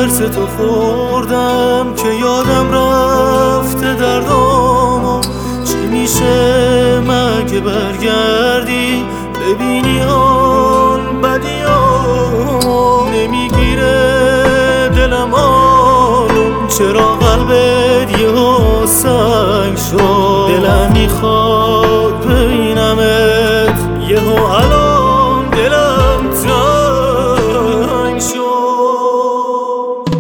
حرس تو خوردم که یادم رفته دردامو. چی میشه مگه برگردی ببینی حال بدیامو؟ نمیگیره دلم آروم، چرا قلبت یهو سنگ شد؟ دلم میخواد ببینمت یهو الان دلم تنگ شد.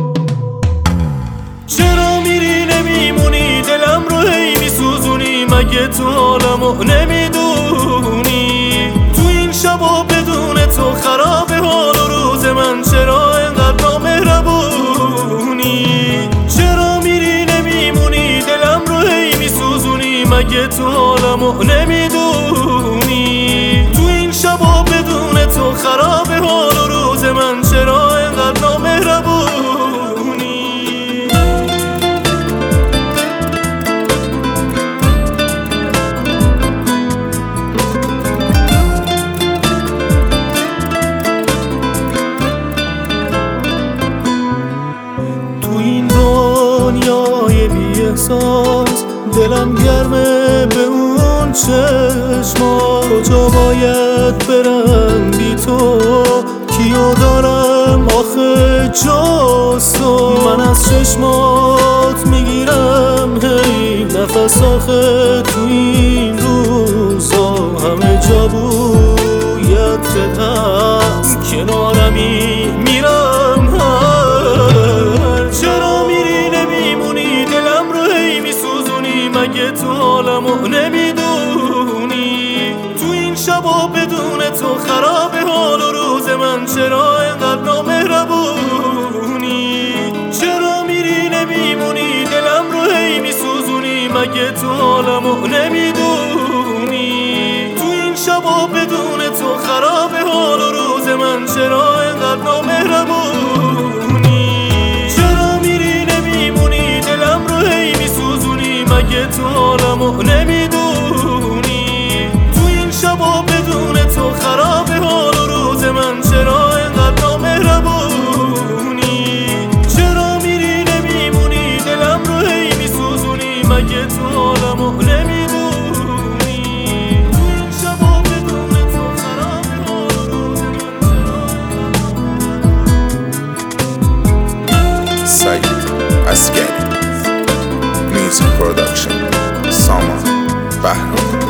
چرا میری نمیمونی دلم رو هی میسوزونی؟ مگه تو حالمو نمیدونی؟ تو این شبا بدون تو خراب حال و روز من، چرا اینقدر نامهربونی؟ چرا میری نمیمونی دلم رو هی میسوزونی؟ مگه تو حالمو نمیدونی؟ تو این شبا بدون تو خراب حال و روز من، چرا اینقدر نامهربونی؟ تو این دنیای بی احساس دلم گرمه به اون چشما. کجا باید برم بی تو؟ کیو دارم آخه جز تو؟ من از چشمات میگیرم هی نفس، آخه تو این روزا همه جا بویت هست، کنارمی میرم هر. چرا میری نمیمونی دلم رو هی میسوزونی؟ مگه تو حالمو نمیدونی؟ تو این شبا بدون تو خراب حال و روز من، چرا اینقدر نامهربونی؟ چرا میری نمیمونی دلم رو هی میسوزونی؟ مگه تو حالمو نمیدونی؟ تو این شبا بدون تو خراب حال و روز من، چرا اینقدر نامهربونی؟ چرا میری نمیمونی دلم رو هی میسوزونی؟ مگه تو حالمو نمیدونی؟ تو این شبا بدون تو خراب حال و روز من، چرا اینقدر نامهربونی؟ چرا میری نمیمونی دلم رو هی میسوزونی؟ مگه تو حالمو نمیدونی؟ تو این شبا بدون تو خراب حال و روز من، چرا سعید عسگری. میوزیک پروداکشن سامان بهرام.